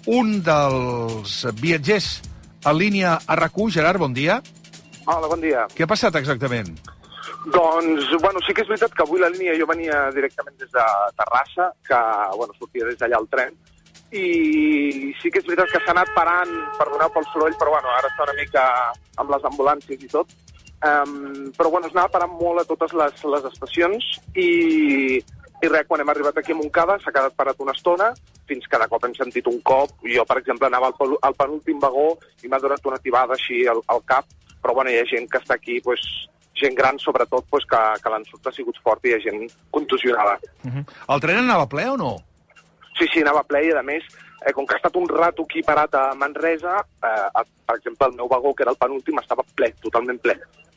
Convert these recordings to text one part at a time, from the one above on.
un dels viatgers en línia a RAC1. Gerard, bon dia. Hola, bon dia. Què ha passat exactament? Doncs, sí que és veritat que avui la línia jo venia directament des de Terrassa, que, sortia des d'allà el tren, i sí que és veritat que s'ha anat parant, perdoneu pel soroll, però ara està una mica amb les ambulàncies i tot. Però es anava parant molt a totes les estacions i res, quan hem arribat aquí a Montcada s'ha quedat parat una estona fins que de cop hem sentit un cop. Jo, per exemple, anava al penúltim vagó i m'ha donat una tibada així al cap, però hi ha gent que està aquí, gent gran sobretot, que l'ensurt ha sigut fort i hi ha gent contusionada. El tren anava ple o no? Sí, anava ple i, a més, com que ha estat un rato aquí parat a Manresa, per exemple, el meu vagó, que era el penúltim, estava ple, totalment ple.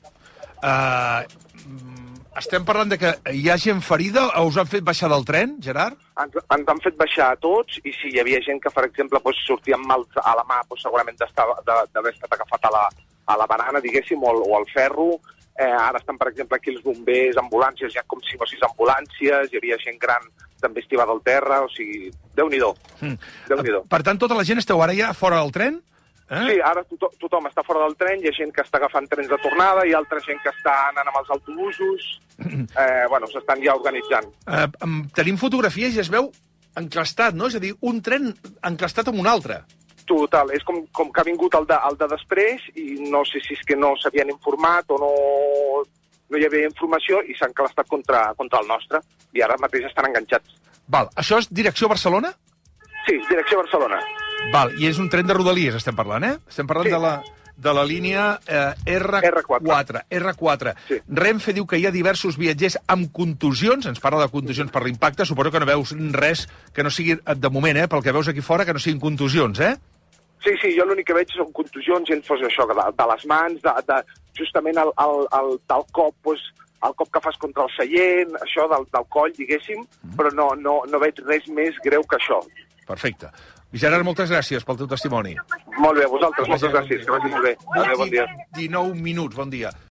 Estem parlant de que hi ha gent ferida? Us han fet baixar del tren, Gerard? Ens han fet baixar a tots, i sí, hi havia gent que, per exemple, sortia amb mal a la mà, segurament d'haver estat agafat a la barana, diguéssim, o al ferro. Ara estan, per exemple, aquí els bombers, ambulàncies, hi ha com 5 o 6 ambulàncies, hi havia gent gran també estivada al terra, o sigui, Déu-n'hi-do. Per tant, tota la gent esteu ara ja fora del tren? Sí, ara tothom està fora del tren, hi ha gent que està agafant trens de tornada, hi ha altra gent que està anant amb els autobusos, s'estan ja organitzant. Tenim fotografies i es veu enclastat, no? És a dir, un tren enclastat amb un altre. Total, és com que ha vingut el de després i no sé si és que no s'havien informat o no hi havia informació i s'han enclastat contra el nostre i ara mateix estan enganxats. Val, això és direcció Barcelona? Sí, direcció Barcelona. Val, i és un tren de Rodalies, estem parlant, Estem parlant de la línia R4. Sí. Renfe diu que hi ha diversos viatgers amb contusions, ens parla de contusions per l'impacte, suposo que no veus res que no sigui, de moment, pel que veus aquí fora, que no siguin contusions, Sí, jo l'únic que veig són contusions, gent fos això, de les mans, justament del cop, el cop que fas contra el seient, això del coll, diguéssim, però no veig res més greu que això. Perfecte. Gerard, moltes gràcies pel teu testimoni. Molt bé, vosaltres, moltes gràcies, que vagi molt bé. Adéu, bon dia. 19 minuts, bon dia.